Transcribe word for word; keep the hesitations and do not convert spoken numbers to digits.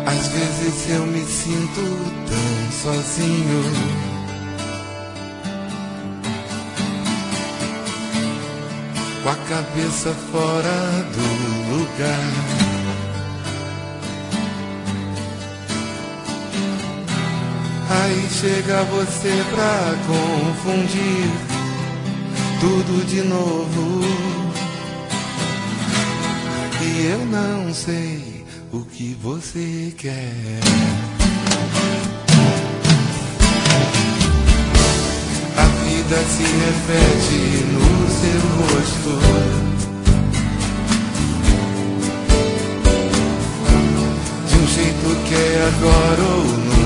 Às vezes eu me sinto tão sozinho, com a cabeça fora do lugar. Aí chega você pra confundir tudo de novo, e eu não sei o que você quer. A vida se repete no seu rosto, de um jeito que é agora ou nunca.